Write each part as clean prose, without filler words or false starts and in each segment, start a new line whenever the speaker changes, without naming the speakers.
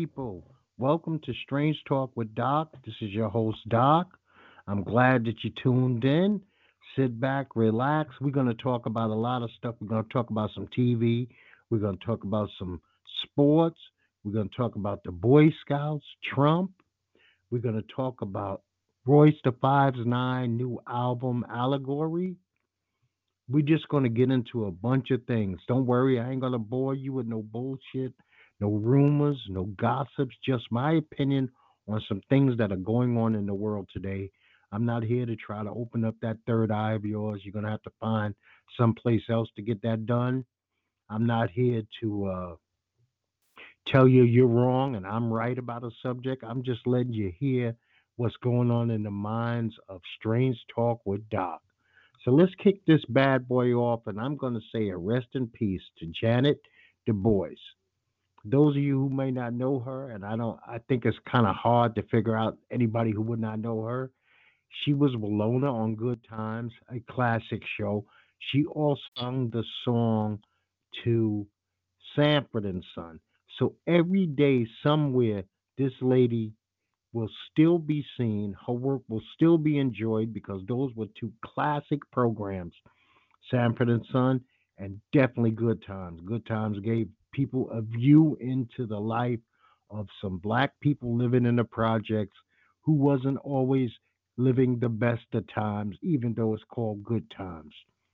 people. Welcome to Strange Talk with Doc. This is your host, Doc. I'm glad that you tuned in. Sit back, relax. We're going to talk about a lot of stuff. We're going to talk about some TV. We're going to talk about some sports. We're going to talk about the Boy Scouts, Trump. We're going to talk about Royce the Five's Nine new album, Allegory. We're just going to get into a bunch of things. Don't worry, I ain't going to bore you with no bullshit, no rumors, no gossips, just my opinion on some things that are going on in the world today. I'm not here to try to open up that third eye of yours. You're going to have to find someplace else to get that done. I'm not here to tell you you're wrong and I'm right about a subject. I'm just letting you hear what's going on in the minds of Strange Talk with Doc. So let's kick this bad boy off, and I'm going to say a rest in peace to Janet Du Bois. Those of you who may not know her, and I think it's kind of hard to figure out anybody who would not know her. She was Walona on Good Times, a classic show. She also sung the song to Sanford and Son. So every day, somewhere, this lady will still be seen. Her work will still be enjoyed because those were two classic programs, Sanford and Son, and definitely Good Times. Good Times gave people a view into the life of some black people living in the projects who wasn't always living the best of times, even though it's called Good Times.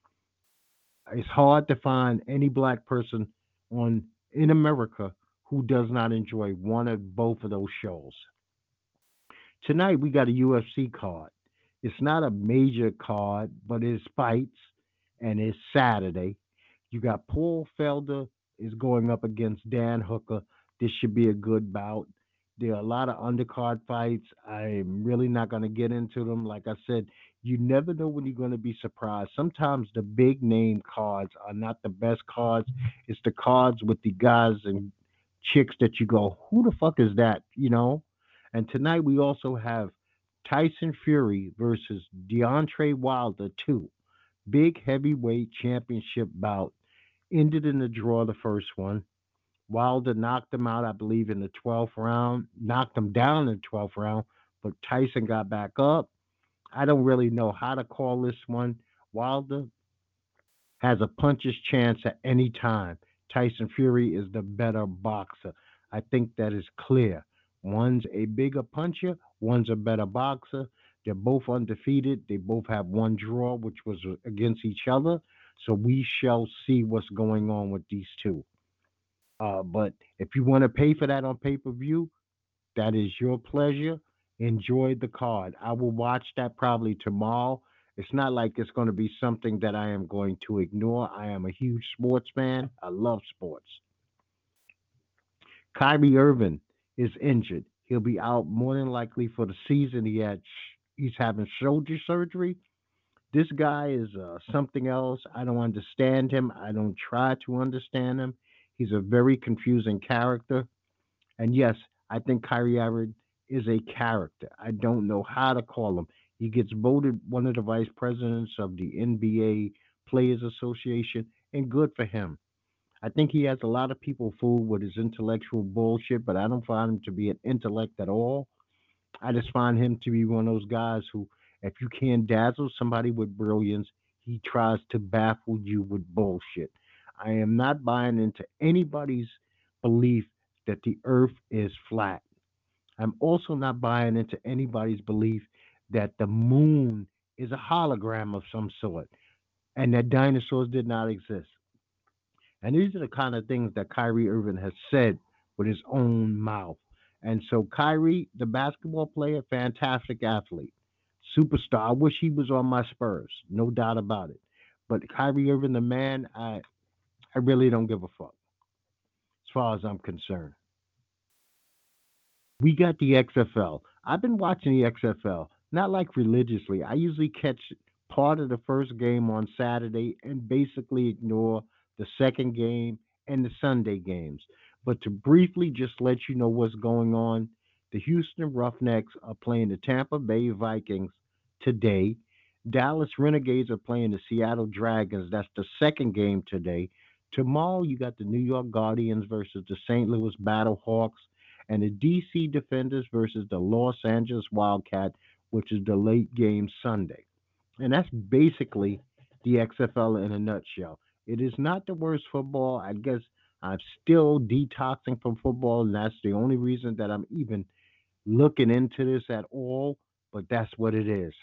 It's hard to find any black person on in America who does not enjoy one or both of those shows. Tonight we got a UFC card. It's not a major card, but it's fights, and it's Saturday. You got Paul Felder is going up against Dan Hooker. This should be a good bout. There are a lot of undercard fights. I'm really not going to get into them. Like I said, you never know when you're going to be surprised. Sometimes the big name cards are not the best cards. It's the cards with the guys and chicks that you go, who the fuck is that? And tonight we also have Tyson Fury versus Deontay Wilder 2. Big heavyweight championship bout. Ended in the draw the first one. Wilder knocked him out, I believe, in the 12th round, knocked him down in the 12th round, but Tyson got back up. I don't really know how to call this one. Wilder has a puncher's chance at any time. Tyson Fury is the better boxer. I think that is clear. One's a bigger puncher, one's a better boxer. They're both undefeated. They both have one draw, which was against each other. So we shall see what's going on with these two. But if you want to pay for that on pay per view, that is your pleasure. Enjoy the card. I will watch that probably tomorrow. It's not like it's going to be something that I am going to ignore. I am a huge sports fan. I love sports. Kyrie Irving is injured. He'll be out more than likely for the season. He's having shoulder surgery. This guy is something else. I don't understand him. I don't try to understand him. He's a very confusing character. And yes, I think Kyrie Irving is a character. I don't know how to call him. He gets voted one of the vice presidents of the NBA Players Association, and good for him. I think he has a lot of people fooled with his intellectual bullshit, but I don't find him to be an intellect at all. I just find him to be one of those guys who, if you can't dazzle somebody with brilliance, he tries to baffle you with bullshit. I am not buying into anybody's belief that the earth is flat. I'm also not buying into anybody's belief that the moon is a hologram of some sort and that dinosaurs did not exist. And these are the kind of things that Kyrie Irving has said with his own mouth. And so Kyrie, the basketball player, fantastic athlete, superstar. I wish he was on my Spurs, no doubt about it. But Kyrie Irving, the man, I really don't give a fuck as far as I'm concerned. We got the XFL. I've been watching the XFL, not like religiously. I usually catch part of the first game on Saturday and basically ignore the second game and the Sunday games. But to briefly just let you know what's going on, the Houston Roughnecks are playing the Tampa Bay Vikings today. Dallas Renegades are playing the Seattle Dragons. That's the second game today. Tomorrow, you got the New York Guardians versus the St. Louis Battlehawks. and the DC Defenders versus the Los Angeles Wildcat, which is the late game Sunday. And that's basically the XFL in a nutshell. It is not the worst football. I guess I'm still detoxing from football, and that's the only reason that I'm even looking into this at all. But that's what it is.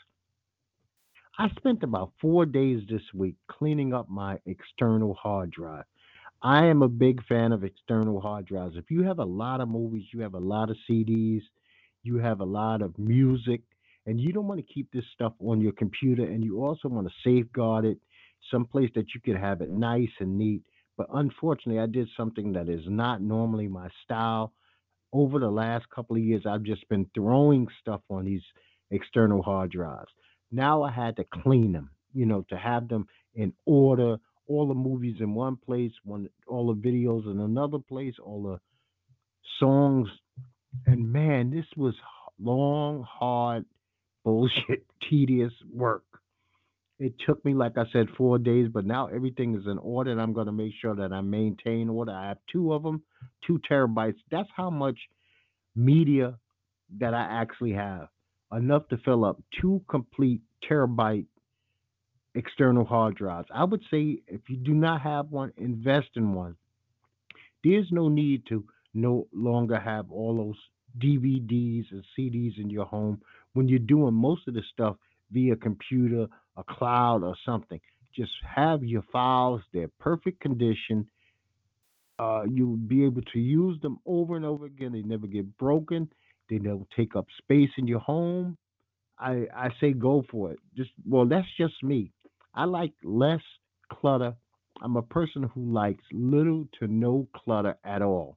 I spent about 4 days this week cleaning up my external hard drive. I am a big fan of external hard drives. If you have a lot of movies, you have a lot of CDs, you have a lot of music, and you don't want to keep this stuff on your computer, and you also want to safeguard it someplace that you could have it nice and neat. But unfortunately, I did something that is not normally my style. Over the last couple of years, I've just been throwing stuff on these external hard drives. Now I had to clean them, to have them in order, all the movies in one place, all the videos in another place, all the songs. And man, this was long, hard, bullshit, tedious work. It took me, like I said, 4 days, but now everything is in order, and I'm going to make sure that I maintain order. I have two of them, 2 terabytes. That's how much media that I actually have, enough to fill up two complete terabyte external hard drives. I would say if you do not have one, invest in one. There's no need to no longer have all those DVDs and CDs in your home when you're doing most of the stuff via computer, a cloud, or something. Just have your files, they're perfect condition. You'll be able to use them over and over again. They never get broken. They don't take up space in your home. I say go for it. That's just me. I like less clutter. I'm a person who likes little to no clutter at all.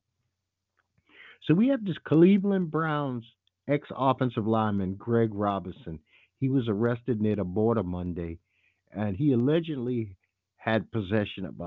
So we have this Cleveland Browns ex offensive lineman, Greg Robinson. He was arrested near the border Monday, and he allegedly had possession of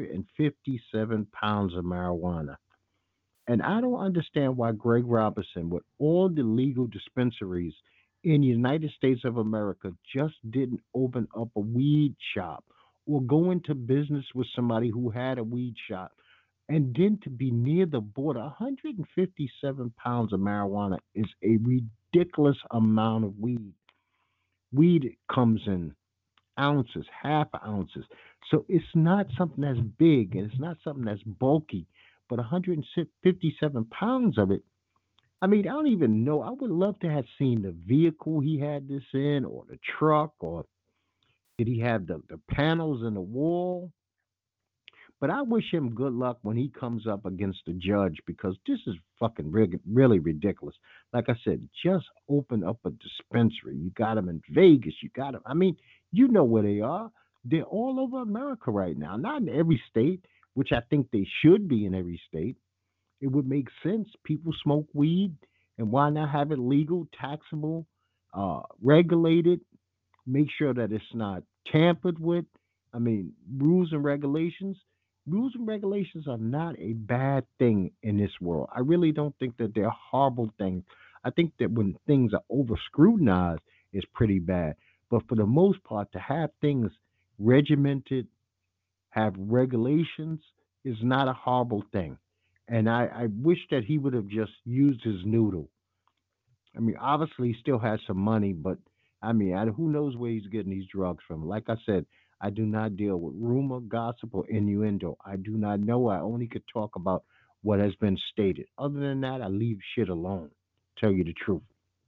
157 pounds of marijuana. And I don't understand why Greg Robinson, with all the legal dispensaries in the United States of America, just didn't open up a weed shop or go into business with somebody who had a weed shop. And then to be near the border, 157 pounds of marijuana is a ridiculous amount of weed. Weed comes in ounces, half ounces. So it's not something that's big and it's not something that's bulky. But 157 pounds of it, I mean, I don't even know. I would love to have seen the vehicle he had this in, or the truck, or did he have the panels in the wall? But I wish him good luck when he comes up against the judge because this is fucking really ridiculous. Like I said, just open up a dispensary. You got them in Vegas. You got them. I mean, you know where they are. They're all over America right now. Not in every state, which I think they should be in every state. It would make sense. People smoke weed, and why not have it legal, taxable, regulated? Make sure that it's not tampered with. I mean, rules and regulations. Rules and regulations are not a bad thing in this world. I really don't think that they're horrible things. I think that when things are over scrutinized, it's pretty bad. But for the most part, to have things regimented, have regulations, is not a horrible thing. And I wish that he would have just used his noodle. I mean, obviously, he still has some money, but I mean, who knows where he's getting these drugs from? Like I said, I do not deal with rumor, gossip, or innuendo. I do not know. I only could talk about what has been stated. Other than that, I leave shit alone. Tell you the truth.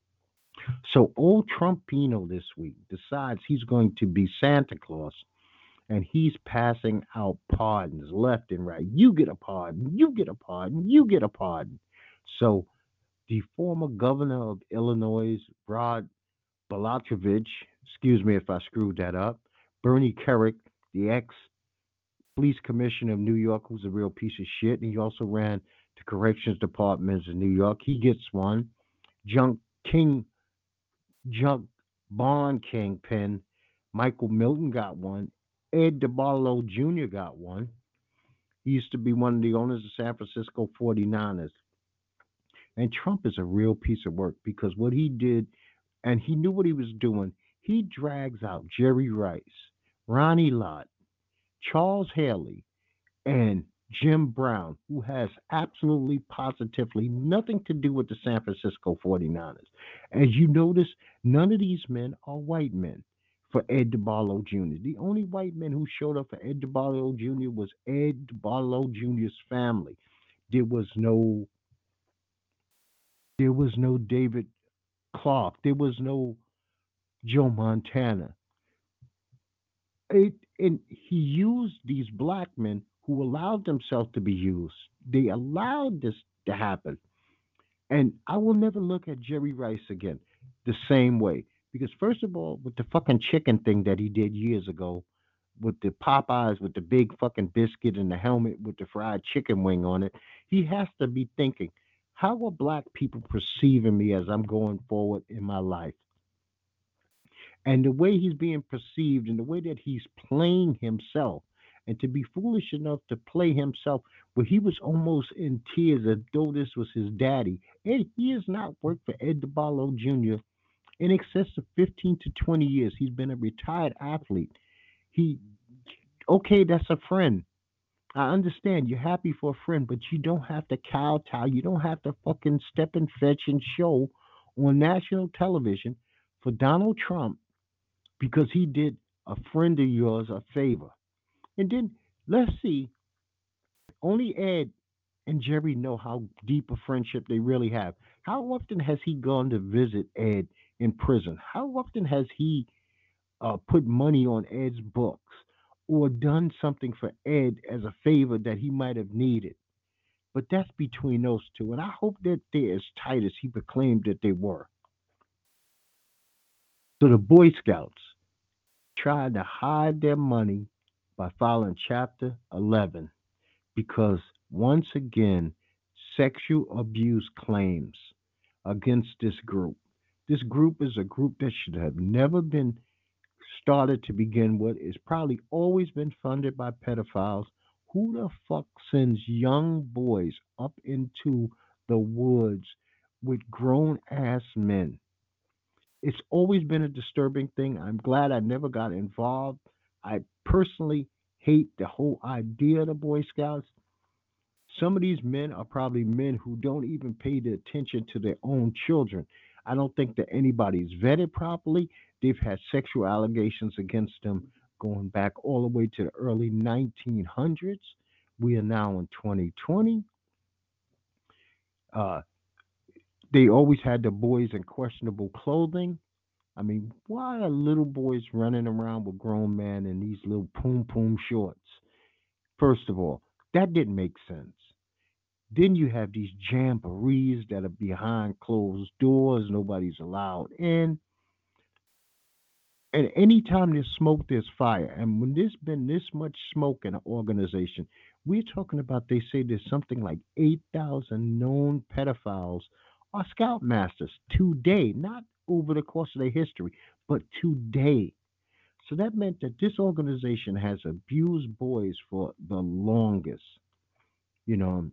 So, old Trumpino this week decides he's going to be Santa Claus and he's passing out pardons left and right. You get a pardon, you get a pardon, you get a pardon. So, the former governor of Illinois, Rod Balatovich, excuse me if I screwed that up, Bernie Kerik, the ex police commissioner of New York, who's a real piece of shit, and he also ran the corrections departments in New York. He gets one. Junk King, Junk Bond Kingpin, Michael Milton got one. Ed DeBarlo Jr. got one. He used to be one of the owners of San Francisco 49ers. And Trump is a real piece of work because what he did, and he knew what he was doing, he drags out Jerry Rice, Ronnie Lott, Charles Haley, and Jim Brown, who has absolutely positively nothing to do with the San Francisco 49ers. As you notice, none of these men are white men for Ed DeBarlo Jr. The only white men who showed up for Ed DeBarlo Jr. was Ed DeBarlo Jr.'s family. There was no there was no David Clark. There was no Joe Montana. And he used these black men who allowed themselves to be used. They allowed this to happen. And I will never look at Jerry Rice again the same way. Because first of all, with the fucking chicken thing that he did years ago, with the Popeyes with the big fucking biscuit and the helmet with the fried chicken wing on it, he has to be thinking, how are black people perceiving me as I'm going forward in my life? And the way he's being perceived and the way that he's playing himself, and to be foolish enough to play himself where he was almost in tears as though this was his daddy. And he has not worked for Ed DeBarlo Jr. in excess of 15 to 20 years. He's been a retired athlete. He Okay, that's a friend. I understand you're happy for a friend, but you don't have to kowtow. You don't have to fucking step and fetch and show on national television for Donald Trump because he did a friend of yours a favor. And then let's see, only Ed and Jerry know how deep a friendship they really have. How often has he gone to visit Ed in prison? How often has he put money on Ed's books or done something for Ed as a favor that he might have needed? But that's between those two, and I hope that they're as tight as he proclaimed that they were. So the Boy Scouts tried to hide their money by filing Chapter 11 because, once again, sexual abuse claims against this group. This group is a group that should have never been started to begin with. It's probably always been funded by pedophiles. Who the fuck sends young boys up into the woods with grown ass men? It's always been a disturbing thing. I'm glad I never got involved. I personally hate the whole idea of the Boy Scouts. Some of these men are probably men who don't even pay the attention to their own children. I don't think that anybody's vetted properly. They've had sexual allegations against them going back all the way to the early 1900s. We are now in 2020. Uh, they always had the boys in questionable clothing. I mean, why are little boys running around with grown men in these little poom poom shorts? First of all, that didn't make sense. Then you have these jamborees that are behind closed doors, nobody's allowed in. And anytime there's smoke, there's fire. And when there's been this much smoke in an organization, we're talking about, they say there's something like 8,000 known pedophiles are scoutmasters today, not over the course of their history, but today. So that meant that this organization has abused boys for the longest. You know,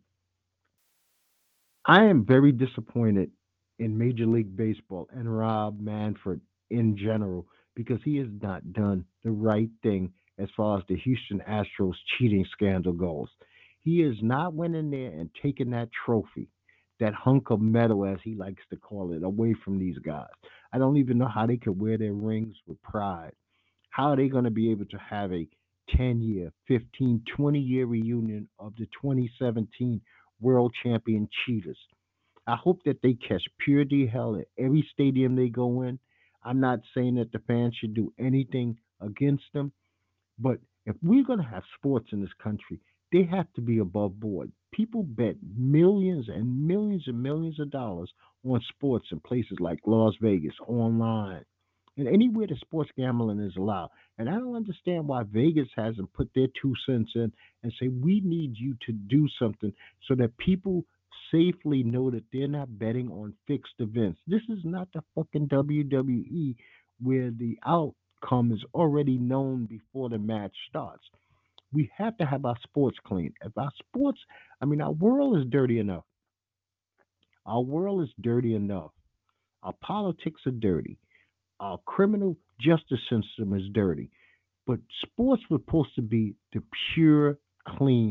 I am very disappointed in Major League Baseball and Rob Manfred in general because he has not done the right thing as far as the Houston Astros cheating scandal goes. He has not went in there and taken that trophy, that hunk of metal as he likes to call it, away from these guys. I don't even know how they could wear their rings with pride. How are they going to be able to have a 10-year, 15, 20-year reunion of the 2017 world champion cheaters? I hope that they catch purity hell at every stadium they go in. I'm not saying that the fans should do anything against them, but if we're going to have sports in this country, they have to be above board. People bet millions and millions and millions of dollars on sports in places like Las Vegas, online, and anywhere that sports gambling is allowed. And I don't understand why Vegas hasn't put their 2 cents in and say, we need you to do something so that people safely know that they're not betting on fixed events. This is not the fucking WWE where the outcome is already known before the match starts. We have to have our sports clean. If our sports, I mean, our world is dirty enough. Our world is dirty enough. Our politics are dirty. Our criminal justice system is dirty. But sports was supposed to be the pure, clean,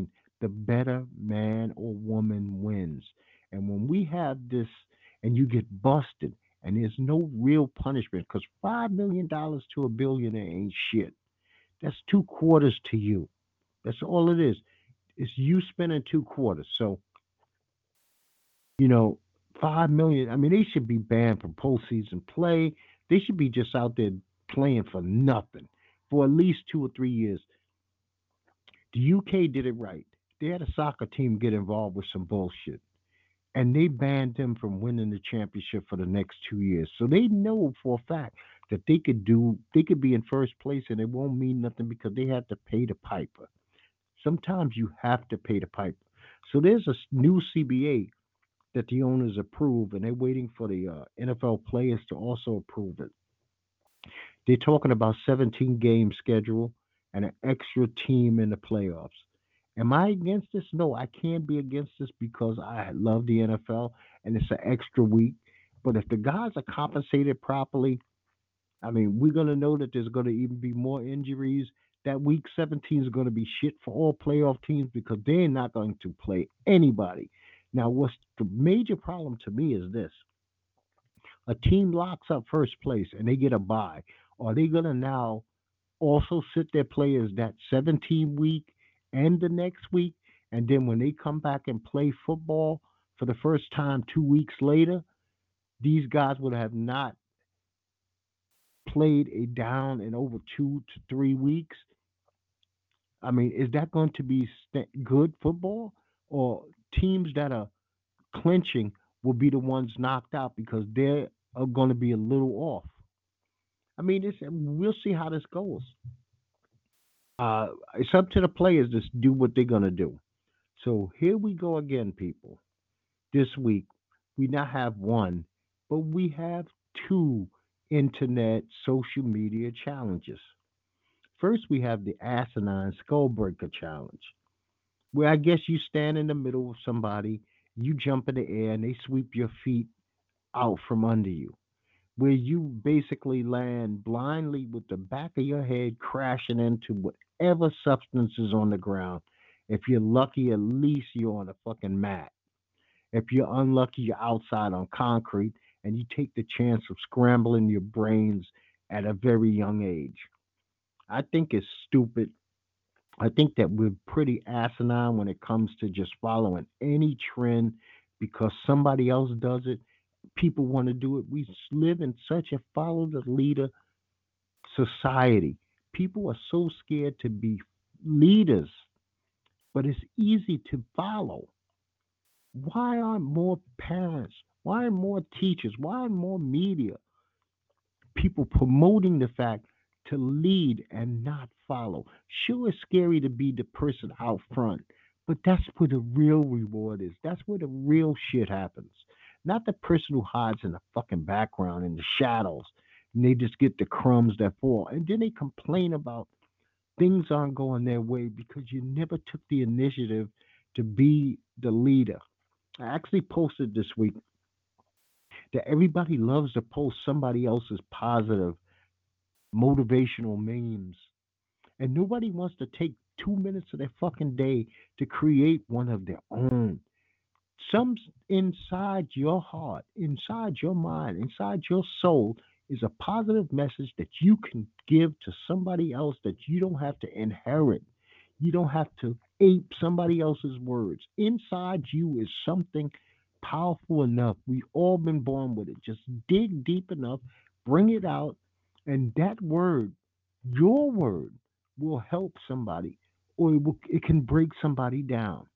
the better man or woman wins. And when we have this and you get busted and there's no real punishment, because $5 million to a billionaire ain't shit. That's 2 quarters to you. That's all it is. It's you spending 2 quarters. So, you know, 5 million. I mean, they should be banned from postseason play. They should be just out there playing for nothing for at least 2 or 3 years. The UK did it right. They had a soccer team get involved with some bullshit, and they banned them from winning the championship for the next 2 years. So they know for a fact that they could be in first place, and it won't mean nothing because they have to pay the piper. Sometimes you have to pay the piper. So there's a new CBA that the owners approve, and they're waiting for the NFL players to also approve it. They're talking about 17 game schedule and an extra team in the playoffs. Am I against this? No, I can't be against this because I love the NFL and it's an extra week. But if the guys are compensated properly, I mean, we're going to know that there's going to even be more injuries. That week 17 is going to be shit for all playoff teams because they're not going to play anybody. Now, what's the major problem to me is this: a team locks up first place and they get a bye. Are they going to now also sit their players that 17 week and the next week? And then when they come back and play football for the first time 2 weeks later, these guys would have not played a down in over 2 to 3 weeks. I mean, is that going to be good football? Or teams that are clinching will be the ones knocked out because they are going to be a little off? I mean, we'll see how this goes. It's up to the players to do what they're going to do. So here we go again, people. This week, we not have one, but we have two internet social media challenges. First, we have the asinine skull breaker challenge, where I guess you stand in the middle of somebody, you jump in the air, and they sweep your feet out from under you, where you basically land blindly with the back of your head crashing into whatever substance is on the ground. If you're lucky, at least you're on a fucking mat. If you're unlucky, you're outside on concrete and you take the chance of scrambling your brains at a very young age. I think it's stupid. I think that we're pretty asinine when it comes to just following any trend because somebody else does it. People want to do it. We live in such a follow the leader society. People are so scared to be leaders, but it's easy to follow. Why aren't more parents? Why aren't more teachers? Why aren't more media people promoting the fact to lead and not follow? Sure, it's scary to be the person out front, but that's where the real reward is. That's where the real shit happens. Not the person who hides in the fucking background in the shadows and they just get the crumbs that fall. And then they complain about things aren't going their way because you never took the initiative to be the leader. I actually posted this week that everybody loves to post somebody else's positive motivational memes. And nobody wants to take 2 minutes of their fucking day to create one of their own. Some inside your heart, inside your mind, inside your soul is a positive message that you can give to somebody else that you don't have to inherit. You don't have to ape somebody else's words. Inside you is something powerful enough. We've all been born with it. Just dig deep enough, bring it out, and that word, your word, will help somebody or it can break somebody down.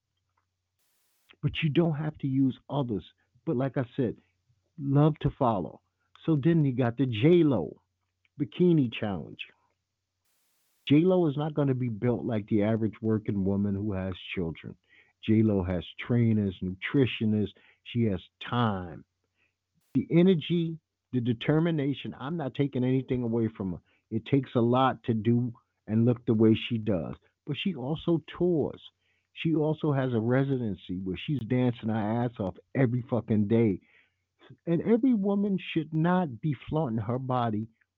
But you don't have to use others. But like I said, love to follow. So then you got the J Lo bikini challenge. J Lo is not going to be built like the average working woman who has children. J Lo has trainers, nutritionists. She has time, the energy, the determination. I'm not taking anything away from her. It takes a lot to do and look the way she does. But she also tours. She also has a residency where she's dancing her ass off every fucking day. And every woman should not be flaunting her body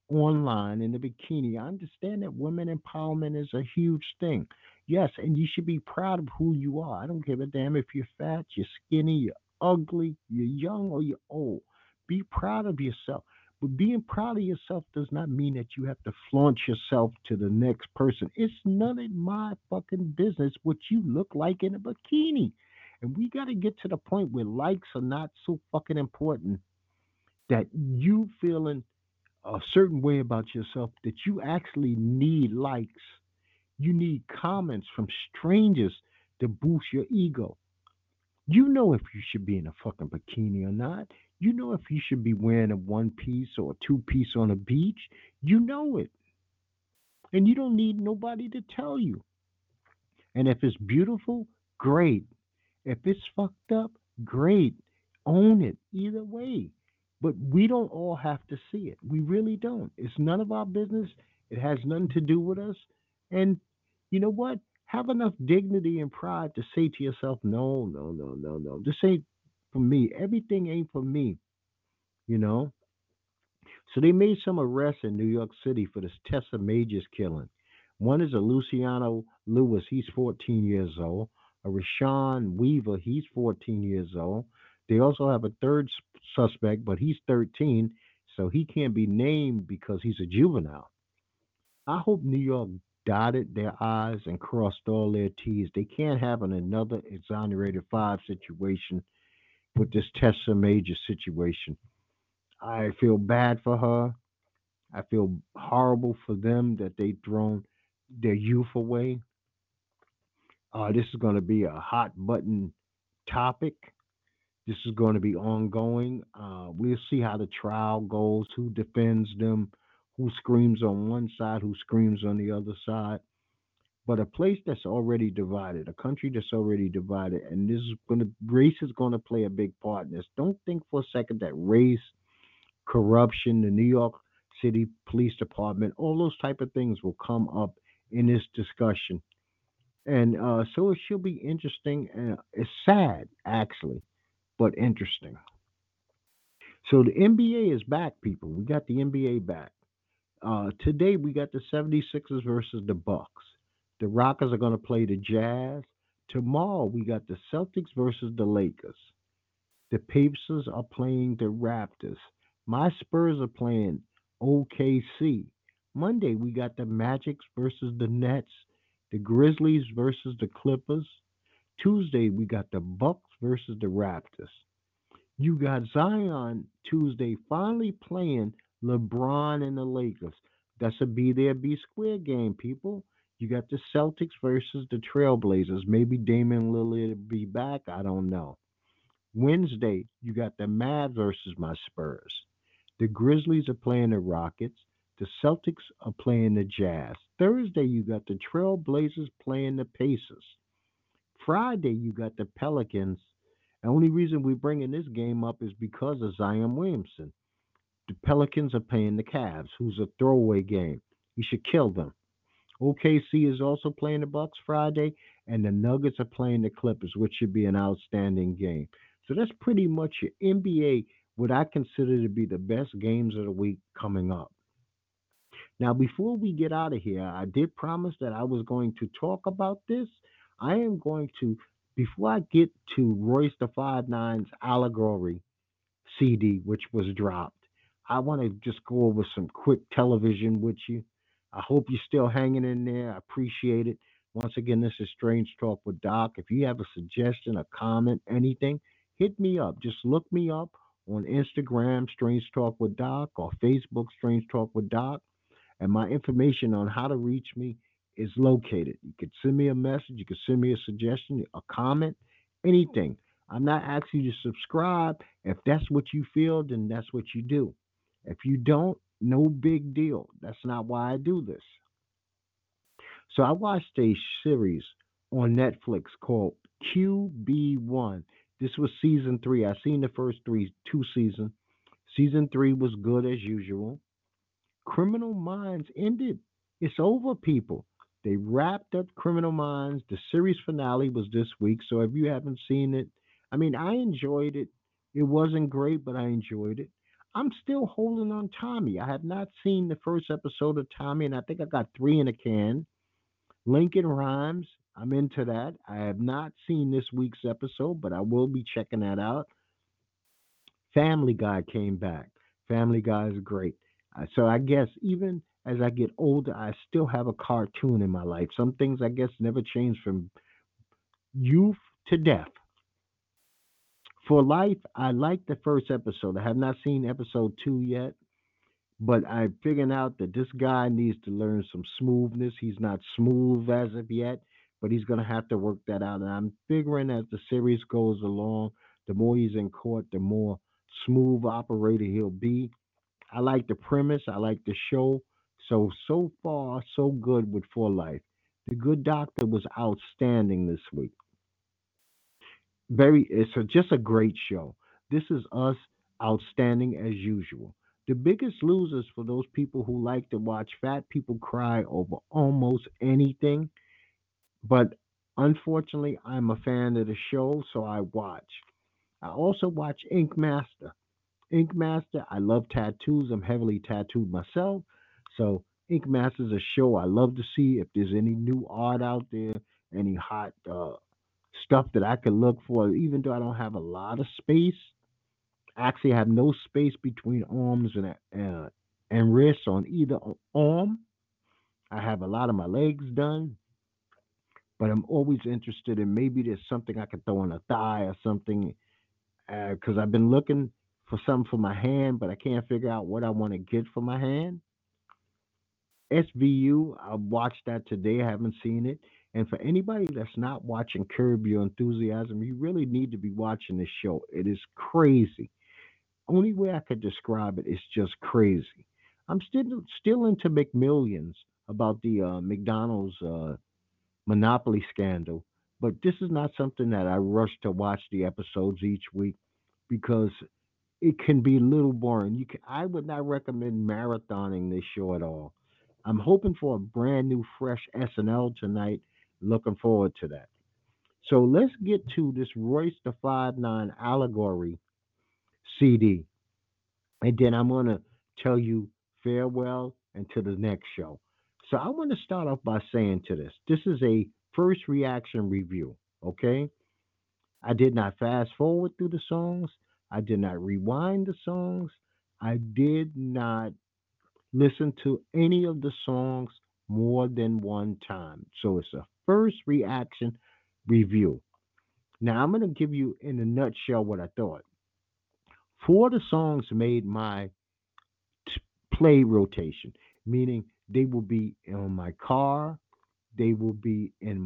online in a bikini. I understand that women empowerment is a huge thing. Yes, and you should be proud of who you are. I don't give a damn if you're fat, you're skinny, you're ugly, you're young, or you're old. Be proud of yourself. But being proud of yourself does not mean that you have to flaunt yourself to the next person. It's none of my fucking business what you look like in a bikini. And we got to get to the point where likes are not so fucking important that you feeling a certain way about yourself that you actually need likes. You need comments from strangers to boost your ego. You know if you should be in a fucking bikini or not. You know if you should be wearing a one piece or a two piece on a beach. You know it. And you don't need nobody to tell you. And if it's beautiful, great. If it's fucked up, great. Own it either way. But we don't all have to see it. We really don't. It's none of our business. It has nothing to do with us. And you know what? Have enough dignity and pride to say to yourself, no, no, no, no, no. This ain't for me. Everything ain't for me, you know? So they made some arrests in New York City for this Tessa Majors killing. One is a Luciano Lewis, he's 14 years old. A Rashawn Weaver, he's 14 years old. They also have a third suspect, but he's 13, so he can't be named because he's a juvenile. I hope New York dotted their I's and crossed all their T's. They can't have another exonerated five situation with this Tessa Major situation. I feel bad for her. I feel horrible for them that they thrown their youth away. This is going to be a hot button topic. This is going to be ongoing. We'll see how the trial goes, who defends them, who screams on one side, who screams on the other side. But a place that's already divided, a country that's already divided, and race is going to play a big part in this. Don't think for a second that race, corruption, the New York City Police Department, all those type of things will come up in this discussion. And so it should be interesting. It's sad, actually, but interesting. So the NBA is back, people. We got the NBA back. Today we got the 76ers versus the Bucks. The Rockets are going to play the Jazz. Tomorrow we got the Celtics versus the Lakers. The Pacers are playing the Raptors. My Spurs are playing OKC. Monday we got the Magics versus the Nets. The Grizzlies versus the Clippers. Tuesday we got the Bucks versus the Raptors. You got Zion Tuesday finally playing LeBron and the Lakers. That's a be there, be square game, people. You got the Celtics versus the Trailblazers. Maybe Damian Lillard will be back. I don't know. Wednesday, you got the Mavs versus my Spurs. The Grizzlies are playing the Rockets. The Celtics are playing the Jazz. Thursday, you got the Trailblazers playing the Pacers. Friday, you got the Pelicans. The only reason we're bringing this game up is because of Zion Williamson. The Pelicans are playing the Cavs, who's a throwaway game. You should kill them. OKC is also playing the Bucks Friday, and the Nuggets are playing the Clippers, which should be an outstanding game. So that's pretty much your NBA, what I consider to be the best games of the week coming up. Now, before we get out of here, I did promise that I was going to talk about this. I am going to, before I get to Royce the Five Nine's Allegory CD, which was dropped, I want to just go over some quick television with you. I hope you're still hanging in there. I appreciate it. Once again, this is Strange Talk with Doc. If you have a suggestion, a comment, anything, hit me up. Just look me up on Instagram, Strange Talk with Doc, or Facebook, Strange Talk with Doc, and my information on how to reach me is located. You could send me a message, you could send me a suggestion, a comment, anything. I'm not asking you to subscribe. If that's what you feel, then that's what you do. If you don't, no big deal. That's not why I do this. So I watched a series on Netflix called QB1. This was season three. I seen the first two seasons. Season three was good as usual. Criminal Minds ended. It's over, people. They wrapped up Criminal Minds. The series finale was this week. So if you haven't seen it, I mean, I enjoyed it. It wasn't great, but I enjoyed it. I'm still holding on Tommy. I have not seen the first episode of Tommy, and I think I got three in a can. Lincoln Rhymes, I'm into that. I have not seen this week's episode, but I will be checking that out. Family Guy came back. Family Guy is great. So I guess even as I get older, I still have a cartoon in my life. Some things I guess never change from youth to death. For life, I like the first episode. I have not seen episode two yet, but I'm figuring out that this guy needs to learn some smoothness. He's not smooth as of yet, but he's going to have to work that out. And I'm figuring as the series goes along, the more he's in court, the more smooth operator he'll be. I like the premise. I like the show. So far, so good with For Life. The Good Doctor was outstanding this week. Just a great show. This is us outstanding as usual. The biggest losers for those people who like to watch fat people cry over almost anything. But unfortunately, I'm a fan of the show, so I watch. I also watch Ink Master. Ink Master, I love tattoos. I'm heavily tattooed myself. So Ink Master is a show I love to see. If there's any new art out there, any hot stuff that I could look for, even though I don't have a lot of space. Actually, I have no space between arms and wrists on either arm. I have a lot of my legs done, but I'm always interested in maybe there's something I could throw on a thigh or something. Because I've been looking for something for my hand, but I can't figure out what I want to get for my hand. SVU, I watched that today. I haven't seen it. And for anybody that's not watching Curb Your Enthusiasm, you really need to be watching this show. It is crazy. Only way I could describe it is just crazy. I'm still into McMillions about the McDonald's monopoly scandal, but this is not something that I rush to watch the episodes each week because it can be a little boring. I would not recommend marathoning this show at all. I'm hoping for a brand new, fresh SNL tonight. Looking forward to that. So let's get to this Royce the 5'9" allegory CD, and then I'm gonna tell you farewell until the next show. So I want to start off by saying to this: this is a first reaction review. Okay, I did not fast forward through the songs. I did not rewind the songs. I did not listen to any of the songs more than one time. So it's a first reaction review. Now I'm going to give you in a nutshell what I thought. Four of the songs made my play rotation, meaning they will be in my car, they will be in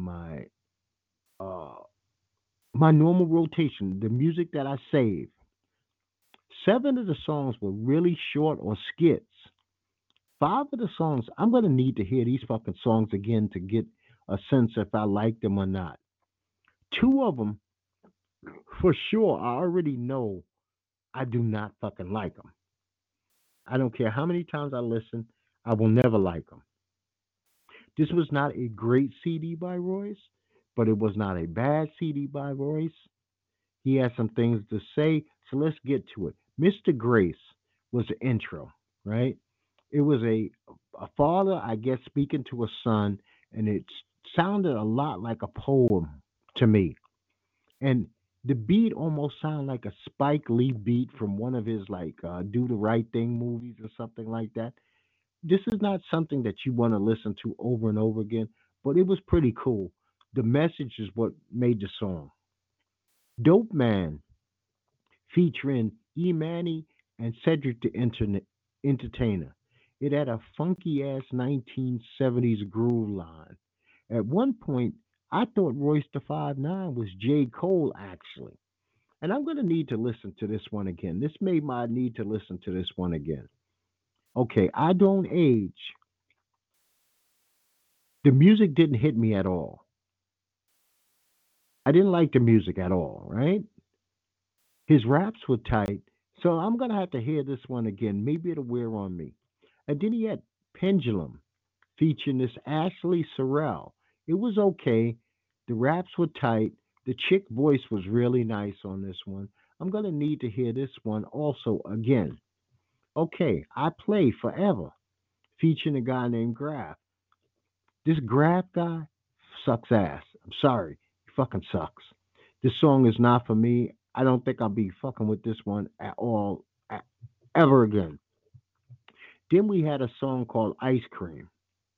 uh, my normal rotation, the music that I save. Seven of the songs were really short or skits. Five of the songs, I'm going to need to hear these fucking songs again to get a sense if I like them or not. Two of them, for sure, I already know I do not fucking like them. I don't care how many times I listen, I will never like them. This was not a great CD by Royce, but it was not a bad CD by Royce. He has some things to say, so let's get to it. Mr. Grace was the intro, right? It was a father, I guess, speaking to a son, and it sounded a lot like a poem to me. And the beat almost sounded like a Spike Lee beat from one of his like Do the Right Thing movies or something like that. This is not something that you want to listen to over and over again, but it was pretty cool. The message is what made the song. Dope Man featuring E Manny and Cedric the Entertainer. It had a funky ass 1970s groove line. At one point, I thought Royce the 5'9" was J. Cole, actually. And I'm going to need to listen to this one again. This made my need to listen to this one again. Okay, I Don't Age. The music didn't hit me at all. I didn't like the music at all, right? His raps were tight, so I'm gonna have to hear this one again. Maybe it'll wear on me. And then he had Pendulum featuring this Ashley Sorrell. It was okay. The raps were tight. The chick voice was really nice on this one. I'm gonna need to hear this one also again. Okay, I Play Forever, featuring a guy named Graf. This Graf guy sucks ass. I'm sorry. He fucking sucks. This song is not for me. I don't think I'll be fucking with this one at all ever again. Then we had a song called Ice Cream.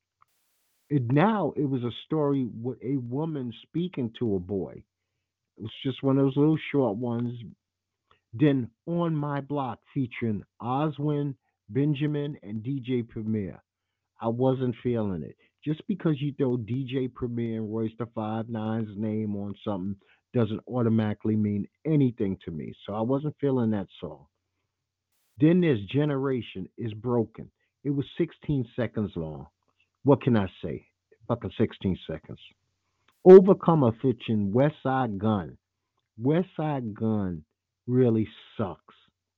It was a story with a woman speaking to a boy. It was just one of those little short ones. Then On My Block featuring Oswin, Benjamin, and DJ Premier. I wasn't feeling it. Just because you throw DJ Premier and Royce the Five Nine's name on something doesn't automatically mean anything to me. So I wasn't feeling that song. Then there's Generation is Broken. It was 16 seconds long. What can I say? Fucking 16 seconds. Overcomer featuring West Side Gun. West Side Gun really sucks.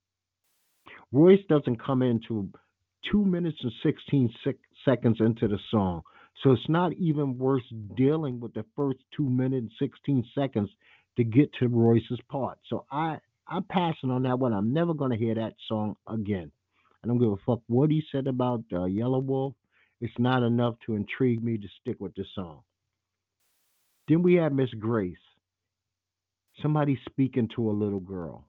Royce doesn't come into 2 minutes and 16 seconds into the song. So it's not even worth dealing with the first 2 minutes and 16 seconds to get to Royce's part. I'm passing on that one. I'm never going to hear that song again. I don't give a fuck what he said about Yellow Wolf. It's not enough to intrigue me to stick with the song. Then we have Miss Grace. Somebody speaking to a little girl.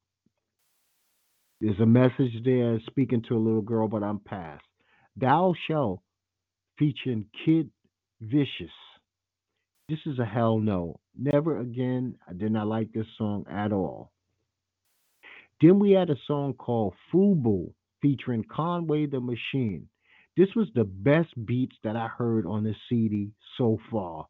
There's a message there speaking to a little girl, but I'm past. Thou Shall featuring Kid Vicious. This is a hell no. Never again. I did not like this song at all. Then we had a song called Fubu featuring Conway the Machine. This was the best beats that I heard on this CD so far.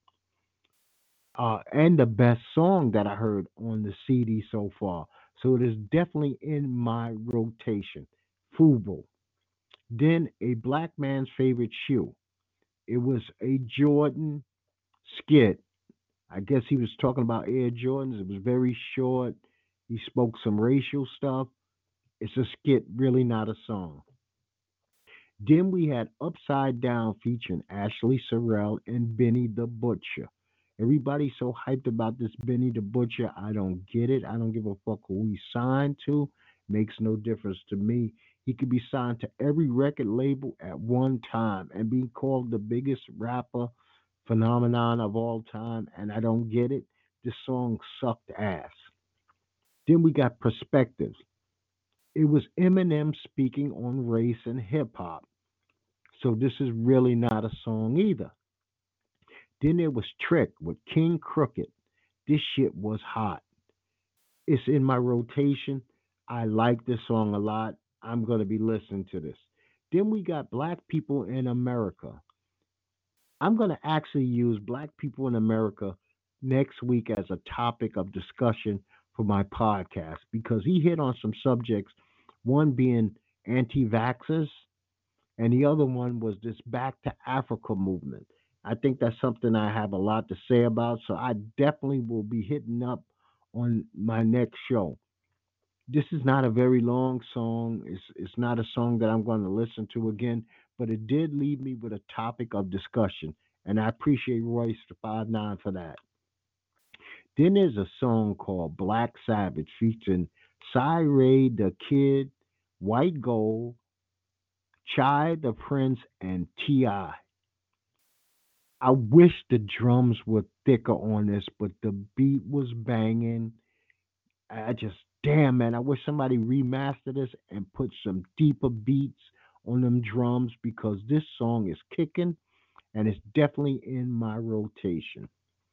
And the best song that I heard on the CD so far. So it is definitely in my rotation. Fubu. Then a black man's favorite shoe. It was a Jordan skit. I guess he was talking about Air Jordans. It was very short. He spoke some racial stuff. It's a skit, really not a song. Then we had Upside Down featuring Ashley Sorrell and Benny the Butcher. Everybody's so hyped about this Benny the Butcher. I don't get it. I don't give a fuck who he signed to. Makes no difference to me. He could be signed to every record label at one time and be called the biggest rapper phenomenon of all time, and I don't get it. This song sucked ass. Then we got Perspectives. It was Eminem speaking on race and hip hop. So this is really not a song either. Then there was Trick with King Crooked. This shit was hot. It's in my rotation. I like this song a lot. I'm going to be listening to this. Then we got Black People in America. I'm going to actually use Black People in America next week as a topic of discussion for my podcast because he hit on some subjects, one being anti vaxxers, and the other one was this Back to Africa movement. I think that's something I have a lot to say about, so I definitely will be hitting up on my next show. This is not a very long song. It's not a song that I'm going to listen to again, but it did leave me with a topic of discussion, and I appreciate Royce the 5'9" for that. Then there's a song called Black Savage featuring Cy the Kid, White Gold, Chai the Prince, and T.I. I wish the drums were thicker on this, but the beat was banging. I just, damn, man, I wish somebody remastered this and put some deeper beats on them drums because this song is kicking and it's definitely in my rotation.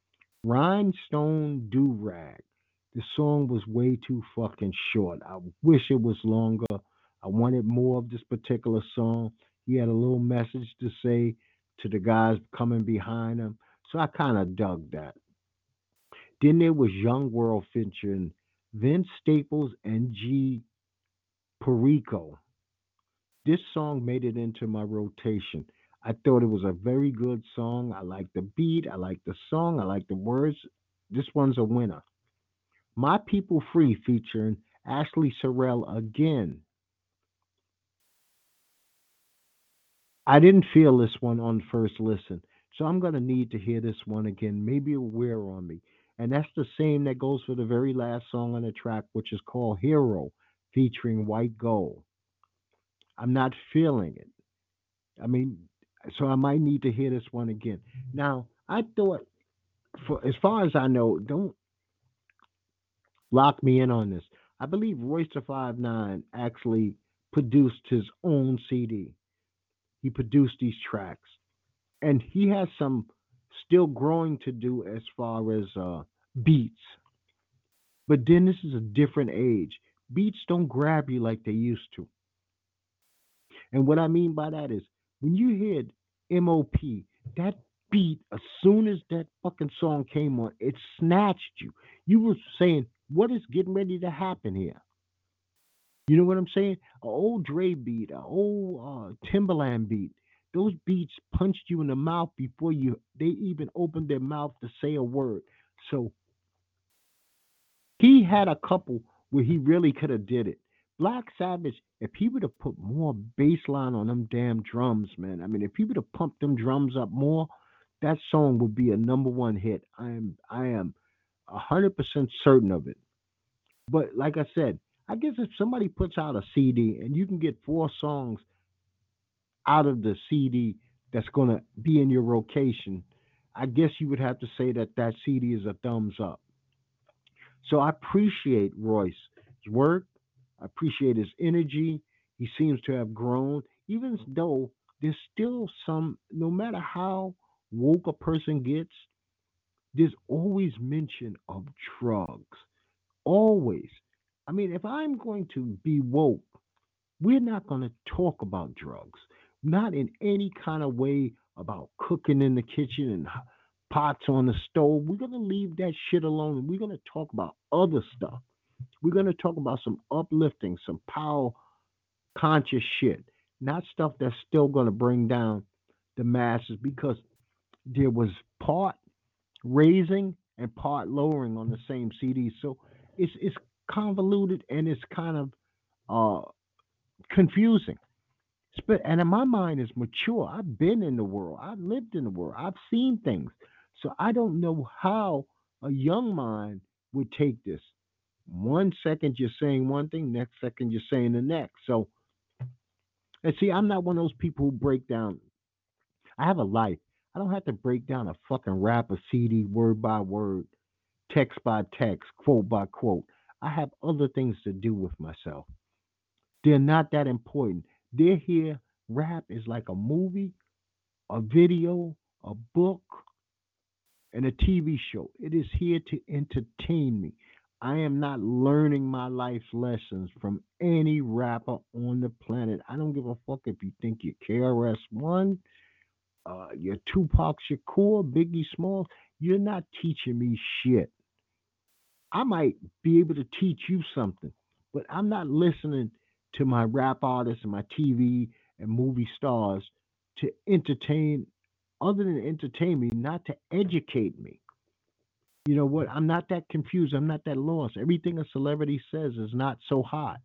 Rhinestone Do Rag. The song was way too fucking short. I wish it was longer. I wanted more of this particular song. He had a little message to say to the guys coming behind him. So I kind of dug that. Then there was Young World featuring Vince Staples and G Perico. This song made it into my rotation. I thought it was a very good song. I like the beat, I like the song, I like the words. This one's a winner. My People Free featuring Ashley Sorrell again. I didn't feel this one on first listen, so I'm going to need to hear this one again. Maybe it'll wear on me. And that's the same that goes for the very last song on the track, which is called Hero featuring White Gold. I'm not feeling it. I mean, so I might need to hear this one again. Now, I thought, for as far as I know, don't lock me in on this. I believe Royce the 5'9" actually produced his own CD. He produced these tracks, and he has some still growing to do as far as beats. But then this is a different age. Beats don't grab you like they used to. And what I mean by that is when you hear MOP, that beat, as soon as that fucking song came on, it snatched you. You were saying, what is getting ready to happen here? You know what I'm saying? A old Dre beat, a old Timberland beat. Those beats punched you in the mouth before they even opened their mouth to say a word. So he had a couple where he really could have did it. Black Sabbath, if he would have put more bass line on them damn drums, man. I mean, if he would have pumped them drums up more, that song would be a number one hit. I am 100% certain of it. But like I said, I guess if somebody puts out a CD and you can get four songs out of the CD that's gonna be in your rotation, I guess you would have to say that that CD is a thumbs up. So I appreciate Royce's work. I appreciate his energy. He seems to have grown, even though there's still some, no matter how woke a person gets, there's always mention of drugs. Always. I mean, if I'm going to be woke, we're not going to talk about drugs, not in any kind of way about cooking in the kitchen and pots on the stove. We're going to leave that shit alone and we're going to talk about other stuff. We're going to talk about some uplifting, some power conscious shit, not stuff that's still going to bring down the masses because there was part raising and part lowering on the same CD. So it's convoluted and it's kind of uh, confusing. And in my mind is mature. I've been in the world. I've lived in the world. I've seen things. So I don't know how a young mind would take this. One second you're saying one thing, next second you're saying the next. So, and see, I'm not one of those people who break down. I have a life. I don't have to break down a fucking rap, a CD, word by word, text by text, quote by quote. I have other things to do with myself. They're not that important. They're here. Rap is like a movie, a video, a book, and a TV show. It is here to entertain me. I am not learning my life's lessons from any rapper on the planet. I don't give a fuck if you think you're KRS-One, you're Tupac Shakur, Biggie Smalls. You're not teaching me shit. I might be able to teach you something, but I'm not listening to my rap artists and my TV and movie stars to entertain, other than entertain me, not to educate me. You know what? I'm not that confused. I'm not that lost. Everything a celebrity says is not so hot.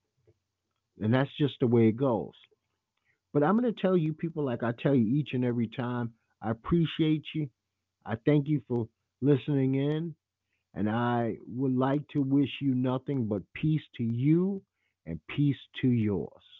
And that's just the way it goes. But I'm going to tell you, people, like I tell you each and every time, I appreciate you. I thank you for listening in. And I would like to wish you nothing but peace to you and peace to yours.